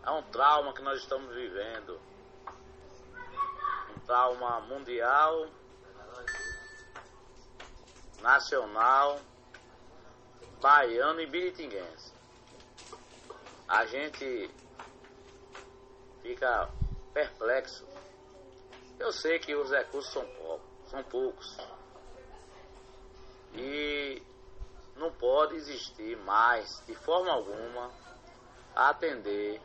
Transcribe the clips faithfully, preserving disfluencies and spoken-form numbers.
É um trauma que nós estamos vivendo. Um trauma mundial, nacional, baiano e biritinguense. A gente fica perplexo. Eu sei que os recursos são poucos, são poucos. E não pode existir mais, de forma alguma, a atender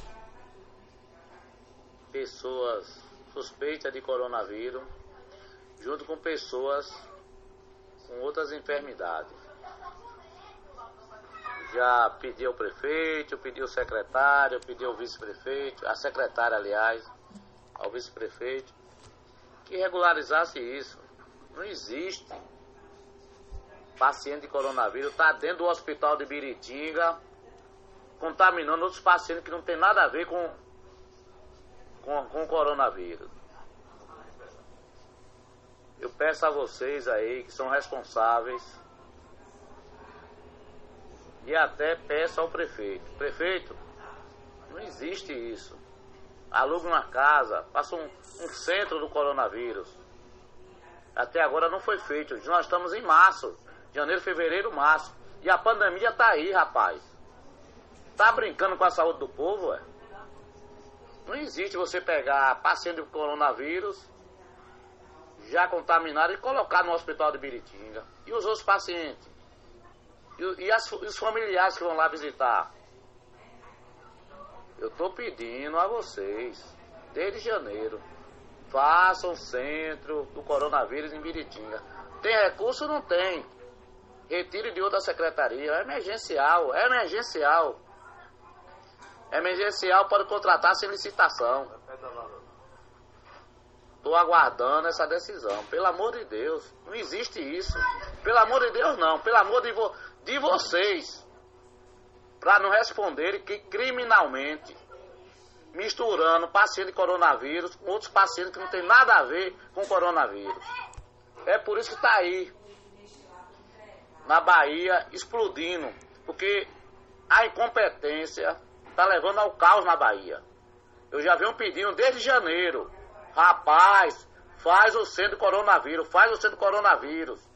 pessoas suspeitas de coronavírus junto com pessoas com outras enfermidades. Já pedi ao prefeito, pedi ao secretário, pedi ao vice-prefeito, a secretária, aliás, ao vice-prefeito, que regularizasse isso. Não existe paciente de coronavírus, está dentro do hospital de Biritinga, contaminando outros pacientes que não tem nada a ver com, com, com o coronavírus. Eu peço a vocês aí, que são responsáveis, e até peço ao prefeito. Prefeito, não existe isso. Aluga uma casa, faça um, um centro do coronavírus. Até agora não foi feito. Nós estamos em março. Janeiro, fevereiro, março. E a pandemia tá aí, rapaz. Tá brincando com a saúde do povo, ué? Não existe você pegar paciente de coronavírus já contaminado e colocar no hospital de Biritinga. E os outros pacientes? E, e, as, e os familiares que vão lá visitar? Eu tô pedindo a vocês, desde janeiro, façam um centro do coronavírus em Biritinga. Tem recurso? Não tem. Retire de outra secretaria. É emergencial, é emergencial. Emergencial pode contratar sem licitação. Estou aguardando essa decisão. Pelo amor de Deus, não existe isso. Pelo amor de Deus, não. Pelo amor de, vo de vocês. Para não responderem que criminalmente, misturando paciente de coronavírus com outros pacientes que não tem nada a ver com coronavírus. É por isso que está aí, na Bahia, explodindo. Porque a incompetência está levando ao caos na Bahia. Eu já venho pedindo desde janeiro. Rapaz, faz o centro do coronavírus, faz o centro do coronavírus.